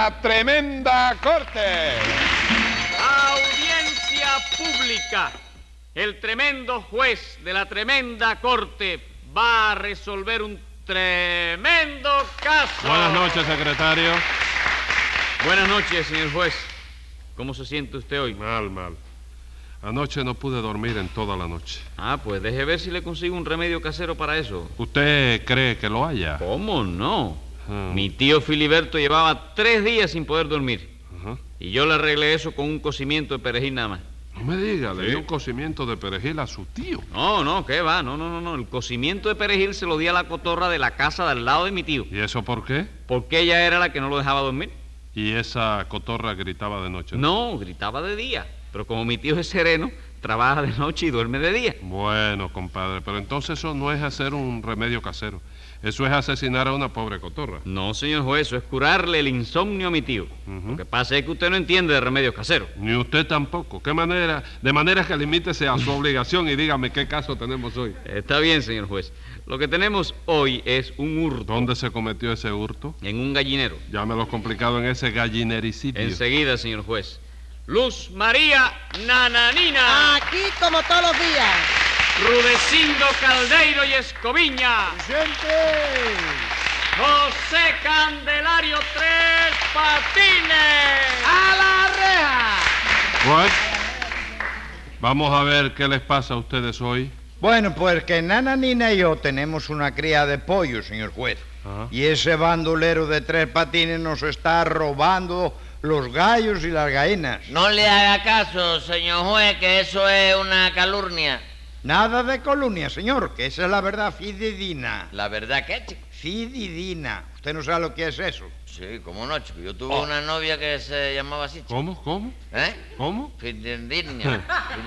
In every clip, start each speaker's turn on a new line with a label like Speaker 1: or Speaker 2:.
Speaker 1: la tremenda corte.
Speaker 2: Audiencia pública. El tremendo juez de la tremenda corte va a resolver un tremendo caso.
Speaker 3: Buenas noches, secretario.
Speaker 2: Buenas noches, señor juez. ¿Cómo se siente usted hoy?
Speaker 3: Mal. Anoche no pude dormir en toda la noche.
Speaker 2: Pues deje ver si le consigo un remedio casero para eso.
Speaker 3: ¿Usted cree que lo haya?
Speaker 2: ¿Cómo no? Mi tío Filiberto llevaba 3 días sin poder dormir. Y yo le arreglé eso con un cocimiento de perejil nada más.
Speaker 3: No me diga, le dio un cocimiento de perejil a su tío.
Speaker 2: No, ¿qué va? No. El cocimiento de perejil se lo di a la cotorra de la casa de al lado de mi tío.
Speaker 3: ¿Y eso por qué?
Speaker 2: Porque ella era la que no lo dejaba dormir.
Speaker 3: ¿Y esa cotorra gritaba de noche?
Speaker 2: No, gritaba de día. Pero como mi tío es sereno, trabaja de noche y duerme de día.
Speaker 3: Bueno, compadre, pero entonces eso no es hacer un remedio casero. Eso es asesinar a una pobre cotorra.
Speaker 2: No, señor juez, eso es curarle el insomnio a mi tío. Lo que pasa es que usted no entiende de remedios caseros.
Speaker 3: Ni usted tampoco. ¿Qué manera? De manera que limítese a su obligación y dígame qué caso tenemos hoy.
Speaker 2: Está bien, señor juez. Lo que tenemos hoy es un hurto.
Speaker 3: ¿Dónde se cometió ese hurto?
Speaker 2: En un gallinero.
Speaker 3: Llámelo complicado en ese gallinericidio.
Speaker 2: Enseguida, señor juez. Luz María Nananina.
Speaker 4: Aquí como todos los días.
Speaker 2: Rudecindo Caldeiro y Escoviña.
Speaker 4: ¡Presente!
Speaker 2: José Candelario Tres Patines.
Speaker 4: ¡A la reja!
Speaker 3: What? Vamos a ver qué les pasa a ustedes hoy.
Speaker 5: Bueno, pues que Nananina y yo tenemos una cría de pollo, señor juez.
Speaker 3: Ajá.
Speaker 5: Y ese bandolero de Tres Patines nos está robando los gallos y las gallinas.
Speaker 6: No le haga caso, señor juez, que eso es una calumnia.
Speaker 5: Nada de calumnia, señor, que esa es la verdad fidedigna.
Speaker 6: ¿La verdad qué, chico?
Speaker 5: Fidedigna. ¿Usted no sabe lo que es eso?
Speaker 6: Sí, cómo no, chico. Yo tuve una novia que se llamaba así, chico.
Speaker 3: ¿Cómo?
Speaker 6: ¿Eh?
Speaker 3: ¿Cómo?
Speaker 6: Fidedigna.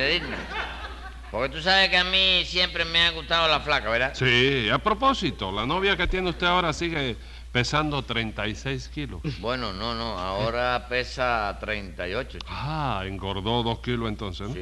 Speaker 6: Porque tú sabes que a mí siempre me ha gustado la flaca, ¿verdad?
Speaker 3: Sí, a propósito, la novia que tiene usted ahora sigue pesando 36 kilos.
Speaker 6: Bueno, no, ahora pesa 38, chico.
Speaker 3: Engordó 2 kilos entonces, ¿no?
Speaker 6: Sí,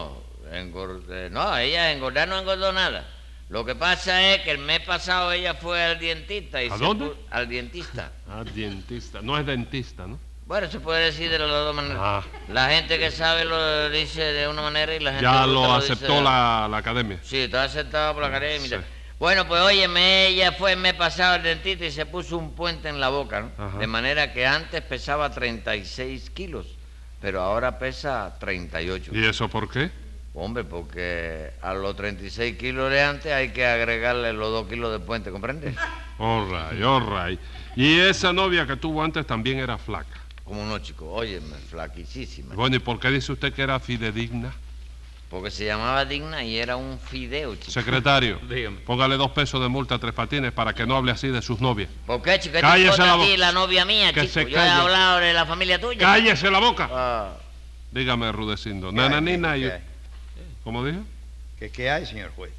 Speaker 6: no, ella engordar no engordó nada. Lo que pasa es que el mes pasado ella fue al dentista.
Speaker 3: ¿A dónde?
Speaker 6: Al dentista.
Speaker 3: Dentista. No es dentista, ¿no?
Speaker 6: Bueno, se puede decir de las dos maneras. La gente que sabe lo dice de una manera y la gente
Speaker 3: Ya
Speaker 6: que
Speaker 3: lo
Speaker 6: dice
Speaker 3: aceptó la academia.
Speaker 6: Sí, está aceptado por la academia.
Speaker 3: Sí.
Speaker 6: Bueno, pues óyeme, ella fue el mes pasado al dentista y se puso un puente en la boca, ¿no?
Speaker 3: Ajá.
Speaker 6: De manera que antes pesaba 36 kilos, pero ahora pesa 38.
Speaker 3: ¿Y eso por qué?
Speaker 6: Hombre, porque a los 36 kilos de antes hay que agregarle los 2 kilos de puente, ¿comprendes?
Speaker 3: All right. Y esa novia que tuvo antes también era flaca.
Speaker 6: Como no, chico, óyeme, flaquísima.
Speaker 3: Bueno, ¿y por qué dice usted que era fidedigna?
Speaker 6: Porque se llamaba Digna y era un fideo, chico.
Speaker 3: Secretario,
Speaker 2: Dígame.
Speaker 3: póngale 2 pesos de multa a Tres Patines para que no hable así de sus novias.
Speaker 6: ¿Por qué, chico? ¿Qué te
Speaker 3: Cállese
Speaker 6: importa
Speaker 3: la
Speaker 6: a ti
Speaker 3: boca.
Speaker 6: la novia mía,
Speaker 3: Que
Speaker 6: chico?
Speaker 3: se
Speaker 6: Yo he
Speaker 3: calle.
Speaker 6: hablado de la familia tuya.
Speaker 3: ¡Cállese la boca!
Speaker 6: Ah,
Speaker 3: Dígame, Rudecindo. Nananina y...
Speaker 5: ¿Qué hay?
Speaker 3: ¿Cómo dijo?
Speaker 5: ¿Qué hay, señor juez?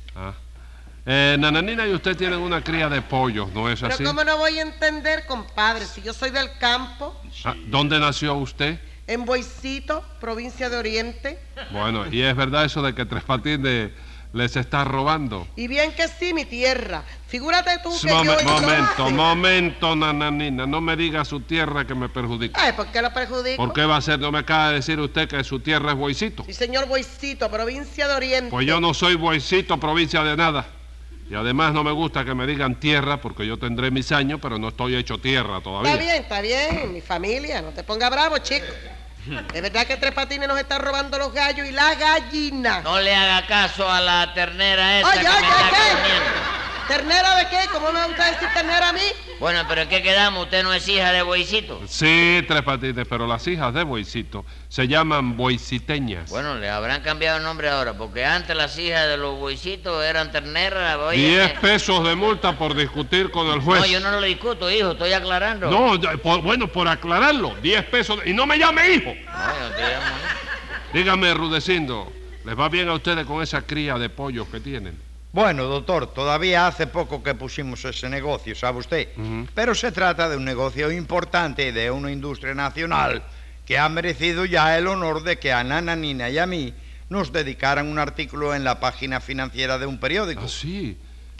Speaker 3: Nananina y usted tienen una cría de pollos, ¿no es
Speaker 4: Pero
Speaker 3: así?
Speaker 4: ¿cómo no voy a entender, compadre? Si yo soy del campo,
Speaker 3: ¿Dónde nació usted?
Speaker 4: en Boicito, provincia de Oriente.
Speaker 3: Bueno, ¿y es verdad eso de que Tres Patines les está robando?
Speaker 4: Y bien que sí, mi tierra. Figúrate tú que yo...
Speaker 3: Momento, Nananina. No me diga su tierra que me perjudica.
Speaker 4: Ay, ¿por qué lo perjudico?
Speaker 3: ¿Por qué va a ser? ¿No me acaba de decir usted que su tierra es Boicito?
Speaker 4: Sí, señor Boicito, provincia de Oriente.
Speaker 3: Pues yo no soy Boicito, provincia de nada. Y además no me gusta que me digan tierra, porque yo tendré mis años, pero no estoy hecho tierra todavía.
Speaker 4: Está bien, mi familia. No te pongas bravo, chico. Es verdad que Tres Patines nos está robando los gallos y las gallinas.
Speaker 6: no le haga caso a la ternera esa
Speaker 4: Oye,
Speaker 6: que me está
Speaker 4: ¿qué?
Speaker 6: comiendo.
Speaker 4: ¿Ternera de qué? ¿Cómo me gusta decir ternera a mí?
Speaker 6: Bueno, pero ¿en qué quedamos? ¿Usted no es hija de Boicito?
Speaker 3: Sí, Tres Patines, pero las hijas de Boicito se llaman boiciteñas.
Speaker 6: Bueno, le habrán cambiado el nombre ahora, porque antes las hijas de los Boicitos eran terneras.
Speaker 3: 10 pesos de multa por discutir con el juez.
Speaker 6: No, yo no lo discuto, hijo, estoy aclarando.
Speaker 3: No, por aclararlo, 10 pesos. Y no me llame hijo.
Speaker 6: No, yo no te llamo, ¿no?
Speaker 3: Dígame, Rudecindo, ¿les va bien a ustedes con esa cría de pollos que tienen?
Speaker 5: Bueno, doctor, todavía hace poco que pusimos ese negocio, ¿sabe usted? Pero se trata de un negocio importante de una industria nacional que ha merecido ya el honor de que a Nananina y a mí nos dedicaran un artículo en la página financiera de un periódico.
Speaker 3: Ah, sí.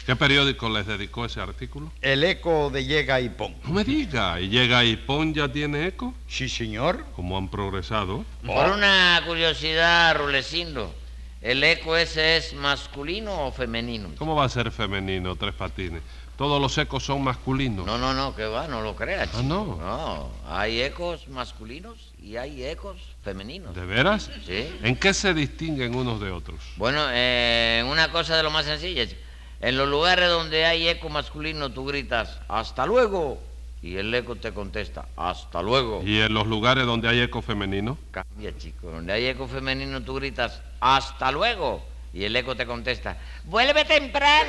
Speaker 3: ¿Qué periódico les dedicó ese artículo?
Speaker 5: El Eco de Llega y Pon.
Speaker 3: No me diga, ¿y Llega y Pon ya tiene eco?
Speaker 5: Sí, señor.
Speaker 3: ¿Cómo han progresado?
Speaker 6: Por una curiosidad, Rulecindo, ¿el eco ese es masculino o femenino?
Speaker 3: ¿Cómo va a ser femenino, Tres Patines? Todos los ecos son masculinos.
Speaker 6: No, que va, no lo creas.
Speaker 3: Ah, ¿no?
Speaker 6: No, hay ecos masculinos y hay ecos femeninos.
Speaker 3: ¿De veras?
Speaker 6: Sí.
Speaker 3: ¿En qué se distinguen unos de otros?
Speaker 6: Bueno, una cosa de lo más sencilla, chico. En los lugares donde hay eco masculino tú gritas, ¡hasta luego! Y el eco te contesta, ¡hasta luego!
Speaker 3: ¿Y en los lugares donde hay eco femenino?
Speaker 6: Cambia, chico. Donde hay eco femenino tú gritas, ¡hasta luego! Y el eco te contesta, ¡vuelve temprano!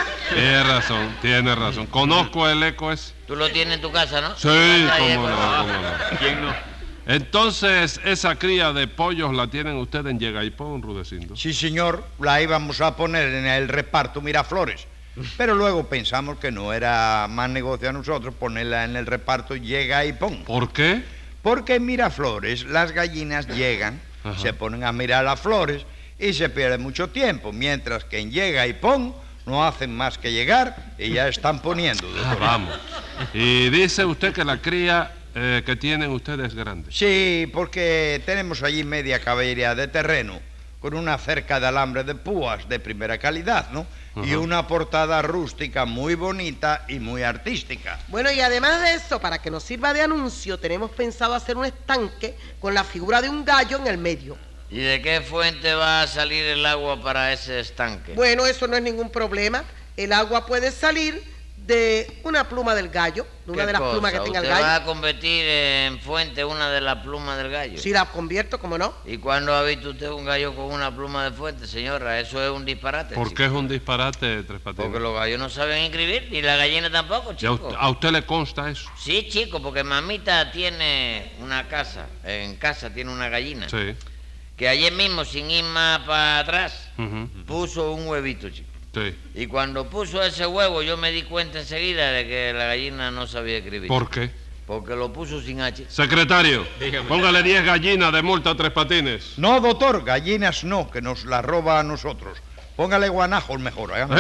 Speaker 3: Tiene razón. Conozco el eco ese.
Speaker 6: Tú lo tienes en tu casa, ¿no?
Speaker 3: Sí,
Speaker 6: Hay
Speaker 3: cómo
Speaker 6: eco,
Speaker 3: no, cómo no.
Speaker 2: ¿Quién no?
Speaker 3: Entonces, esa cría de pollos la tienen ustedes en Llega y Pon, Rudecindo.
Speaker 5: Sí, señor, la íbamos a poner en el reparto Miraflores. Pero luego pensamos que no era más negocio a nosotros ponerla en el reparto Llega y Pon.
Speaker 3: ¿Por qué?
Speaker 5: Porque en Miraflores las gallinas llegan,
Speaker 3: Ajá.
Speaker 5: se ponen a mirar las flores y se pierde mucho tiempo, mientras que en Llega y Pon no hacen más que llegar y ya están poniendo.
Speaker 3: Ah, vamos. Y dice usted que la cría que tienen ustedes es grande.
Speaker 5: Sí, porque tenemos allí media caballería de terreno, con una cerca de alambre de púas de primera calidad, ¿no? Y
Speaker 3: Ajá.
Speaker 5: una portada rústica muy bonita y muy artística.
Speaker 4: Bueno, y además de eso, para que nos sirva de anuncio, tenemos pensado hacer un estanque con la figura de un gallo en el medio.
Speaker 6: ¿Y de qué fuente va a salir el agua para ese estanque?
Speaker 4: Bueno, eso no es ningún problema. El agua puede salir de una pluma del gallo, de una
Speaker 6: ¿Qué
Speaker 4: de las
Speaker 6: cosa?
Speaker 4: plumas que tenga el
Speaker 6: ¿Usted va
Speaker 4: gallo.
Speaker 6: a convertir en fuente una de las plumas del gallo?
Speaker 4: Si la convierto, ¿cómo no?
Speaker 6: ¿Y cuándo ha visto usted un gallo con una pluma de fuente, señora? Eso es un disparate.
Speaker 3: ¿Por
Speaker 6: chico.
Speaker 3: qué es un disparate, Tres Patines?
Speaker 6: Porque los gallos no saben escribir, ni la gallina tampoco,
Speaker 3: ¿Y a
Speaker 6: chico.
Speaker 3: a usted le consta eso?
Speaker 6: Sí, chico, porque mamita tiene una casa, en casa tiene una gallina,
Speaker 3: Sí.
Speaker 6: que ayer mismo, sin ir más para atrás,
Speaker 3: Ujú.
Speaker 6: puso un huevito, chico.
Speaker 3: Sí.
Speaker 6: Y cuando puso ese huevo, yo me di cuenta enseguida de que la gallina no sabía escribir.
Speaker 3: ¿Por qué?
Speaker 6: Porque lo puso sin H.
Speaker 3: Secretario,
Speaker 2: Dígame.
Speaker 3: póngale 10 gallinas de multa a Tres Patines.
Speaker 5: No, doctor, gallinas no, que nos la roba a nosotros. Póngale guanajos mejor, ¿eh?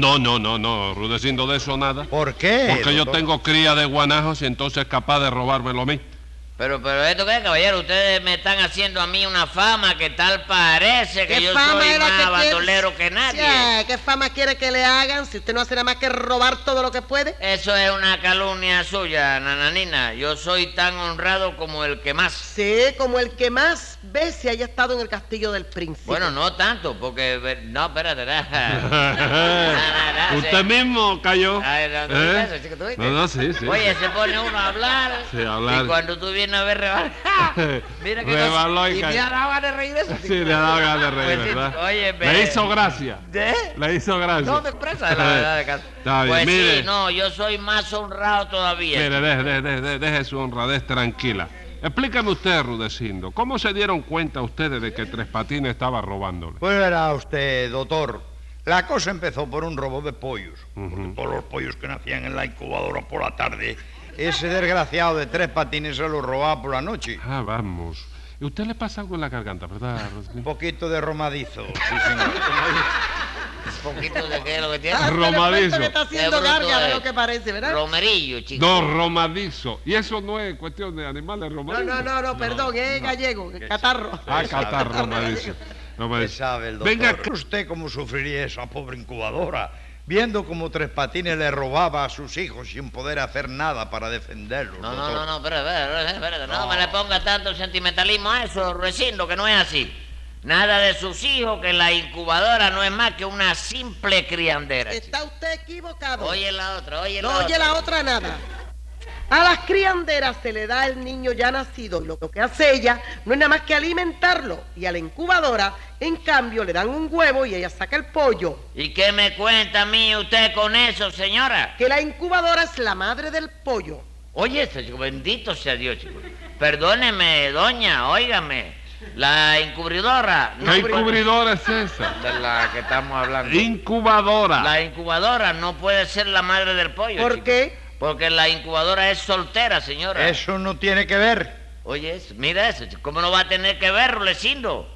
Speaker 3: No, Rudecindo, de eso nada.
Speaker 5: ¿Por qué?
Speaker 3: Porque yo
Speaker 5: doctor?
Speaker 3: tengo cría de guanajos y entonces es capaz de robármelo a mí.
Speaker 6: Pero ¿esto qué, caballero? Ustedes me están haciendo a mí una fama que tal parece que
Speaker 4: ¿Qué
Speaker 6: yo
Speaker 4: fama
Speaker 6: soy
Speaker 4: es la
Speaker 6: más
Speaker 4: que
Speaker 6: bandolero que nadie.
Speaker 4: Sí, ¿qué fama quiere que le hagan si usted no hace nada más que robar todo lo que puede?
Speaker 6: Eso es una calumnia suya, nananina. Yo soy tan honrado como el que más.
Speaker 4: Sí, como el que más ve si haya estado en el castillo del príncipe.
Speaker 6: Bueno, no tanto, porque... No, espérate.
Speaker 3: Usted mismo cayó.
Speaker 6: Ay, no, ¿tú viste eso, chico? ¿Tú viste?
Speaker 3: No, sí.
Speaker 6: Oye, se pone uno a hablar.
Speaker 3: Sí, a hablar.
Speaker 6: Y cuando tú vienes a ver rebalar. Mira que
Speaker 3: Rebaló y
Speaker 6: y
Speaker 3: cayó.
Speaker 6: me ha dado ganas de reír de eso.
Speaker 3: Sí, le ha dado ganas de reír,
Speaker 6: Pues sí,
Speaker 3: ¿verdad?
Speaker 6: oye,
Speaker 3: Le hizo gracia.
Speaker 6: ¿De?
Speaker 3: Le hizo gracia.
Speaker 6: No te expresas la verdad de casa.
Speaker 3: Está bien,
Speaker 6: Pues
Speaker 3: mire.
Speaker 6: sí, no, yo soy más honrado todavía.
Speaker 3: Mire, deje su honradez tranquila. Explícame usted, Rudecindo, ¿cómo se dieron cuenta ustedes de que Tres Patines estaba robándole?
Speaker 5: Pues verá usted, doctor, la cosa empezó por un robo de pollos. Porque
Speaker 3: Ujú.
Speaker 5: todos los pollos que nacían en la incubadora por la tarde, ese desgraciado de Tres Patines se los robaba por la noche.
Speaker 3: Ah, vamos. ¿Y usted le pasa algo en la garganta, verdad,
Speaker 5: Un
Speaker 3: Rudecindo?
Speaker 5: poquito de romadizo, sí, señor.
Speaker 6: Un poquito de qué es lo que tiene.
Speaker 4: Ah, pero
Speaker 3: Romadizo.
Speaker 4: esto que está haciendo
Speaker 6: Qué bruto
Speaker 4: garga de
Speaker 6: es.
Speaker 4: lo que parece, ¿verdad?
Speaker 6: Romerillo, chico.
Speaker 3: No, romadizo. Y eso no es cuestión de animales
Speaker 4: No,
Speaker 3: romadizo.
Speaker 4: perdón, es gallego, catarro.
Speaker 3: Ah, catar, romadizo.
Speaker 5: ¿Qué
Speaker 3: Romadizo.
Speaker 5: sabe el doctor?
Speaker 3: Venga,
Speaker 5: ¿Usted cómo sufriría esa pobre incubadora? Viendo cómo Tres Patines le robaba a sus hijos sin poder hacer nada para defenderlos.
Speaker 6: No,
Speaker 5: doctor.
Speaker 6: espérate. No me le ponga tanto sentimentalismo a eso, Rudecindo, que no es así. Nada de sus hijos, que la incubadora no es más que una simple criandera. chico.
Speaker 4: Está usted equivocado.
Speaker 6: Oye la otra,
Speaker 4: No oye la otra nada. A las crianderas se le da el niño ya nacido y lo que hace ella no es nada más que alimentarlo. Y a la incubadora, en cambio, le dan un huevo y ella saca el pollo.
Speaker 6: ¿Y qué me cuenta a mí usted con eso, señora?
Speaker 4: Que la incubadora es la madre del pollo.
Speaker 6: Oye, esto, chico, bendito sea Dios, chico. Perdóneme, doña, óigame. La incubridora...
Speaker 3: ¿qué incubridora es esa?
Speaker 6: De la que estamos hablando.
Speaker 3: Incubadora.
Speaker 6: La incubadora no puede ser la madre del pollo,
Speaker 4: ¿Por
Speaker 6: chico.
Speaker 4: qué?
Speaker 6: Porque la incubadora es soltera, señora.
Speaker 5: Eso no tiene que ver.
Speaker 6: Oye, mira eso, chico. ¿Cómo no va a tener que ver, Rudecindo?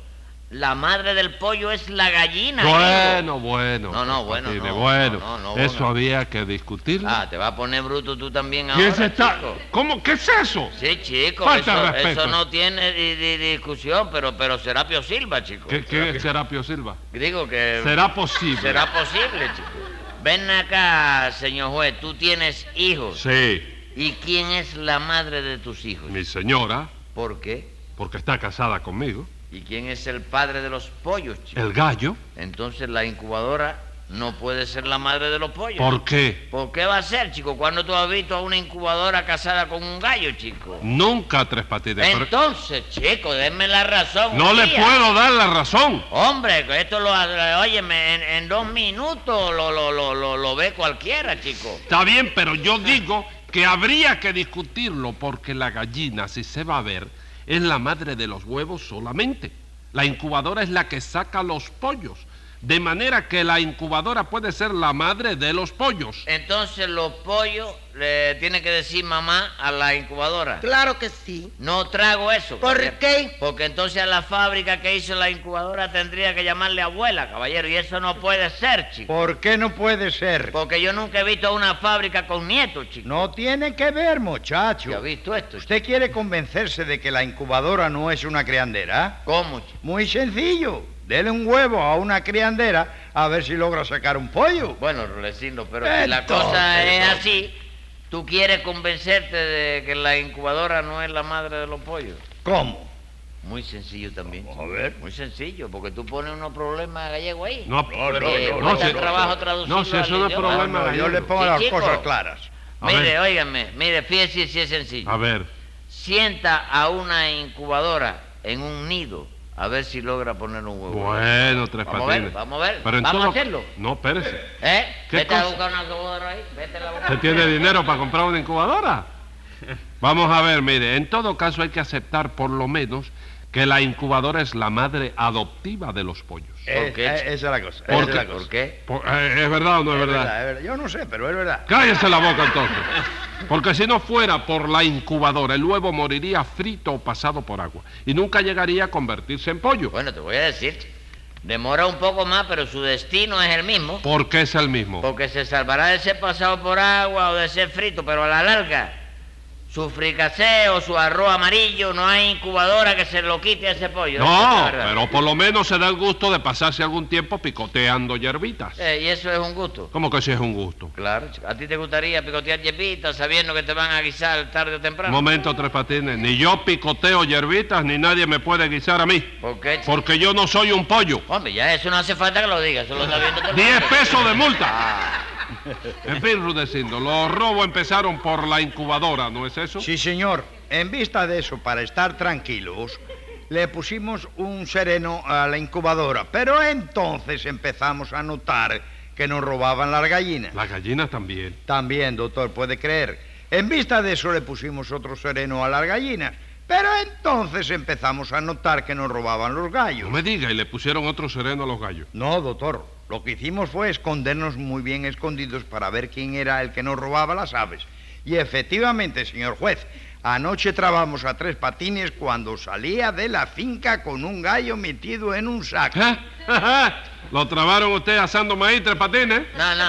Speaker 6: La madre del pollo es la gallina.
Speaker 3: Bueno, bueno.
Speaker 6: No, bueno,
Speaker 3: Patines,
Speaker 6: no,
Speaker 3: bueno.
Speaker 6: no,
Speaker 3: Eso
Speaker 6: bueno.
Speaker 3: había que discutirlo.
Speaker 6: Ah, te vas a poner bruto tú también
Speaker 3: ¿Quién
Speaker 6: ahora,
Speaker 3: se está?
Speaker 6: chico.
Speaker 3: ¿Cómo? ¿Qué es eso?
Speaker 6: Sí, chico,
Speaker 3: Falta de
Speaker 6: eso
Speaker 3: respeto.
Speaker 6: no tiene discusión, pero Serapio Silva, chico.
Speaker 3: ¿Qué es Serapio Silva?
Speaker 6: Digo que...
Speaker 3: Será posible.
Speaker 6: Será posible, chico. Ven acá, señor juez, tú tienes hijos.
Speaker 3: Sí,
Speaker 6: ¿Y quién es la madre de tus hijos?
Speaker 3: mi señora,
Speaker 6: ¿Por qué?
Speaker 3: porque está casada conmigo.
Speaker 6: ¿Y quién es el padre de los pollos, chico?
Speaker 3: El gallo.
Speaker 6: Entonces la incubadora no puede ser la madre de los pollos.
Speaker 3: ¿Por qué?
Speaker 6: ¿Por qué va a ser, chico? ¿Cuándo tú has visto a una incubadora casada con un gallo, chico?
Speaker 3: Nunca, Tres Patines. pero-
Speaker 6: Entonces, chico, denme la razón.
Speaker 3: No
Speaker 6: un
Speaker 3: le
Speaker 6: día.
Speaker 3: puedo dar la razón.
Speaker 6: Hombre, que esto óyeme, en 2 minutos lo ve cualquiera, chico.
Speaker 3: Está bien, pero yo digo que habría que discutirlo porque la gallina, si se va a ver, es la madre de los huevos solamente. La incubadora es la que saca los pollos. De manera que la incubadora puede ser la madre de los pollos.
Speaker 6: Entonces los pollos le tienen que decir mamá a la incubadora.
Speaker 4: Claro que sí.
Speaker 6: No trago eso.
Speaker 4: ¿Por
Speaker 6: caballero.
Speaker 4: qué?
Speaker 6: Porque entonces a la fábrica que hizo la incubadora tendría que llamarle abuela, caballero, y eso no puede ser, chico.
Speaker 5: ¿Por qué no puede ser?
Speaker 6: Porque yo nunca he visto una fábrica con nietos, chico.
Speaker 5: No tiene que ver, muchacho.
Speaker 6: ¿Ya ha visto esto?
Speaker 5: ¿Usted quiere convencerse de que la incubadora no es una criandera?
Speaker 6: ¿Cómo, chico?
Speaker 5: Muy sencillo. Dele un huevo a una criandera a ver si logra sacar un pollo.
Speaker 6: Bueno, Rulecindo, pero si la
Speaker 5: Entonces,
Speaker 6: cosa es
Speaker 5: no.
Speaker 6: así, ¿tú quieres convencerte de que la incubadora no es la madre de los pollos?
Speaker 5: ¿Cómo?
Speaker 6: Muy sencillo también.
Speaker 5: Vamos
Speaker 6: chico.
Speaker 5: a ver.
Speaker 6: Muy sencillo, porque tú pones unos problemas gallegos ahí.
Speaker 3: No,
Speaker 6: cuesta
Speaker 3: si-
Speaker 6: trabajo traducirlo
Speaker 3: no, si eso
Speaker 6: al
Speaker 3: no es
Speaker 6: idioma.
Speaker 3: problema
Speaker 5: No, yo
Speaker 3: gallego.
Speaker 5: le pongo
Speaker 6: Sí,
Speaker 5: las
Speaker 6: chico.
Speaker 5: cosas claras.
Speaker 3: A
Speaker 6: Mire,
Speaker 3: ver.
Speaker 6: óigame, mire, fíjese si es sencillo.
Speaker 3: A ver,
Speaker 6: Sienta a una incubadora en un nido a ver si logra poner un huevo.
Speaker 3: bueno, Tres
Speaker 6: Vamos a ver,
Speaker 3: Patines.
Speaker 6: vamos a ver.
Speaker 3: Pero en
Speaker 6: Vamos a
Speaker 3: todo-
Speaker 6: hacerlo.
Speaker 3: No, espérese.
Speaker 6: ¿Eh?
Speaker 3: ¿Qué
Speaker 6: Vete a
Speaker 3: cosa?
Speaker 6: buscar una incubadora ahí. Vete a la buscar.
Speaker 3: ¿Usted tiene dinero para comprar una incubadora? Vamos a ver, mire, en todo caso hay que aceptar por lo menos que la incubadora es la madre adoptiva de los pollos.
Speaker 6: ¿Por qué, chico?
Speaker 5: Esa es la cosa.
Speaker 3: ¿Por
Speaker 5: esa es
Speaker 3: qué?
Speaker 5: la cosa.
Speaker 6: ¿Por qué?
Speaker 3: ¿Es verdad o no es
Speaker 5: Es
Speaker 3: verdad?
Speaker 5: verdad, es verdad. Yo no sé, pero es verdad.
Speaker 3: Cállese la boca entonces. Porque si no fuera por la incubadora, el huevo moriría frito o pasado por agua y nunca llegaría a convertirse en pollo.
Speaker 6: Bueno, te voy a decir, chico. Demora un poco más, pero su destino es el mismo.
Speaker 3: Porque es el mismo.
Speaker 6: Porque se salvará de ser pasado por agua o de ser frito, pero a la larga, su fricasé o su arroz amarillo, no hay incubadora que se lo quite a ese pollo. Esa es
Speaker 3: No,
Speaker 6: la verdad.
Speaker 3: pero por lo menos se da el gusto de pasarse algún tiempo picoteando hierbitas.
Speaker 6: Y eso es un gusto.
Speaker 3: ¿Cómo que sí es un gusto?
Speaker 6: Claro, chico. ¿A ti te gustaría picotear hierbitas sabiendo que te van a guisar tarde o
Speaker 3: Un
Speaker 6: temprano?
Speaker 3: momento, Tres Patines. Ni yo picoteo hierbitas, ni nadie me puede guisar a mí.
Speaker 6: ¿Por qué, chico?
Speaker 3: Porque yo no soy un pollo.
Speaker 6: Hombre, ya eso no hace falta que lo digas, eso lo está viendo todo el
Speaker 3: 10
Speaker 6: mundo.
Speaker 3: pesos de multa.
Speaker 6: Ah,
Speaker 3: En fin, Rudecindo, los robos empezaron por la incubadora, ¿no es eso?
Speaker 5: Sí, señor. En vista de eso, para estar tranquilos, le pusimos un sereno a la incubadora. Pero entonces empezamos a notar que nos robaban las gallinas.
Speaker 3: Las gallinas también.
Speaker 5: También, doctor, puede creer. En vista de eso le pusimos otro sereno a las gallinas. Pero entonces empezamos a notar que nos robaban los gallos.
Speaker 3: No me diga, y le pusieron otro sereno a los gallos.
Speaker 5: No, doctor. Lo que hicimos fue escondernos muy bien escondidos para ver quién era el que nos robaba las aves. Y efectivamente, señor juez, anoche trabamos a Tres Patines cuando salía de la finca con un gallo metido en un saco.
Speaker 3: ¿Eh? ¿Lo trabaron usted asando maíz, Tres Patines?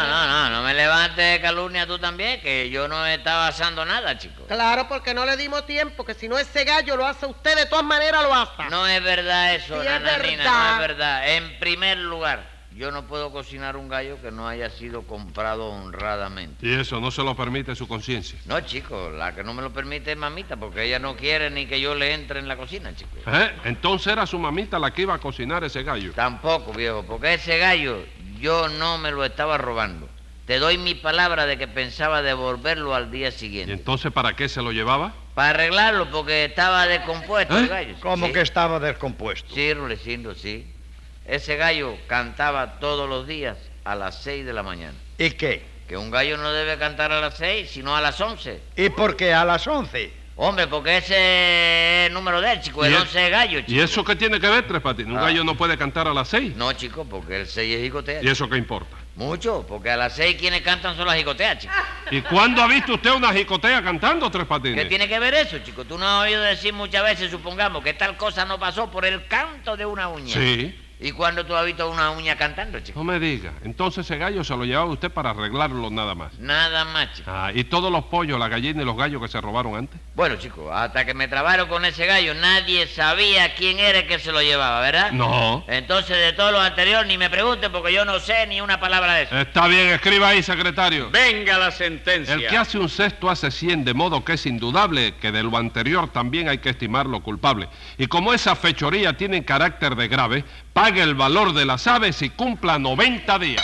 Speaker 6: no me levantes de calumnia tú también, que yo no estaba asando nada, chico.
Speaker 4: Claro, porque no le dimos tiempo, que si no ese gallo lo hace usted, de todas maneras lo hace.
Speaker 6: No es verdad eso,
Speaker 4: Sí, es
Speaker 6: nananina,
Speaker 4: verdad.
Speaker 6: no es verdad. En primer lugar, yo no puedo cocinar un gallo que no haya sido comprado honradamente.
Speaker 3: Y eso no se lo permite su conciencia.
Speaker 6: No, chico, la que no me lo permite es mamita, porque ella no quiere ni que yo le entre en la cocina, chico.
Speaker 3: Entonces era su mamita la que iba a cocinar ese gallo.
Speaker 6: Tampoco, viejo, porque ese gallo yo no me lo estaba robando. Te doy mi palabra de que pensaba devolverlo al día
Speaker 3: ¿Y
Speaker 6: siguiente.
Speaker 3: entonces para qué se lo llevaba?
Speaker 6: Para arreglarlo, porque estaba descompuesto el gallo.
Speaker 5: ¿Cómo
Speaker 6: Sí.
Speaker 5: que estaba descompuesto?
Speaker 6: Sí, Rulecindo, sí. Ese gallo cantaba todos los días a las 6 de la mañana.
Speaker 5: ¿Y qué?
Speaker 6: Que un gallo no debe cantar a las 6, sino a las 11.
Speaker 5: ¿Y por qué a las 11?
Speaker 6: Hombre, porque ese es el número de él, chico. El
Speaker 3: ¿Y
Speaker 6: 11 es gallo, chico.
Speaker 3: ¿Y eso qué tiene que ver, Tres Patines? Un
Speaker 6: Ah.
Speaker 3: gallo no puede cantar a las 6.
Speaker 6: No, chico, porque el 6 es jicotea.
Speaker 3: ¿Y eso qué importa?
Speaker 6: Mucho, porque a las 6 quienes cantan son las jicoteas, chico.
Speaker 3: ¿Y cuándo ha visto usted una jicotea cantando, Tres Patines?
Speaker 6: ¿Qué tiene que ver eso, chico? Tú no has oído decir muchas veces, supongamos, que tal cosa no pasó por el canto de una uña.
Speaker 3: Sí.
Speaker 6: ¿Y cuándo tú has visto una uña cantando, chico?
Speaker 3: No me diga. Entonces ese gallo se lo llevaba usted para arreglarlo nada más.
Speaker 6: Nada más, chico.
Speaker 3: Ah, ¿y todos los pollos, la gallina y los gallos que se robaron antes?
Speaker 6: Bueno, chico, hasta que me trabaron con ese gallo, nadie sabía quién era el que se lo llevaba, ¿verdad?
Speaker 3: No.
Speaker 6: Entonces, de todo lo anterior, ni me pregunten, porque yo no sé ni una palabra de eso.
Speaker 3: Está bien, escriba ahí, secretario.
Speaker 2: Venga la sentencia.
Speaker 3: El que hace un cesto hace 100, de modo que es indudable que de lo anterior también hay que estimarlo culpable. Y como esa fechoría tiene carácter de grave, pague el valor de las aves y cumpla 90 días.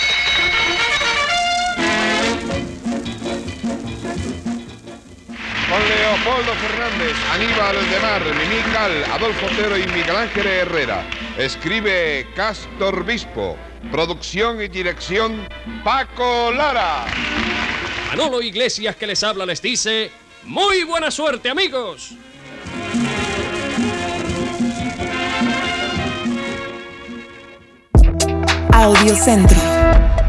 Speaker 1: Con Leopoldo Fernández, Aníbal de Mar, Mimical, Adolfo Otero y Miguel Ángel Herrera. Escribe Castor Bispo. Producción y dirección Paco Lara.
Speaker 7: Manolo Iglesias, que les habla, les dice: ¡muy buena suerte, amigos!
Speaker 8: Audiocentro.